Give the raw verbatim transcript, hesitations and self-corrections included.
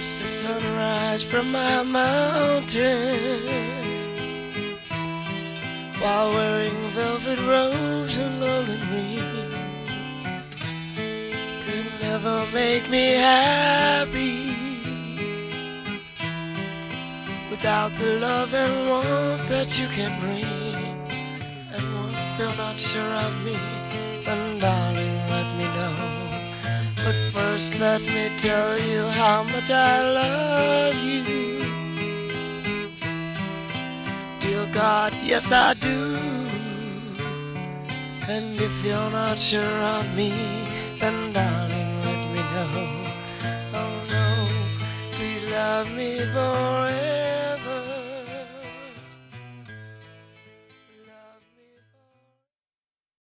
watch the sunrise from my mountain while wearing velvet robes and golden rings. Could never make me happy without the love and warmth that you can bring. And if you're not sure of me, then darling, let me know. But first let me tell you how much I love you. Dear God, yes I do. And if you're not sure of me, then darling, let me know. Oh no, please love me for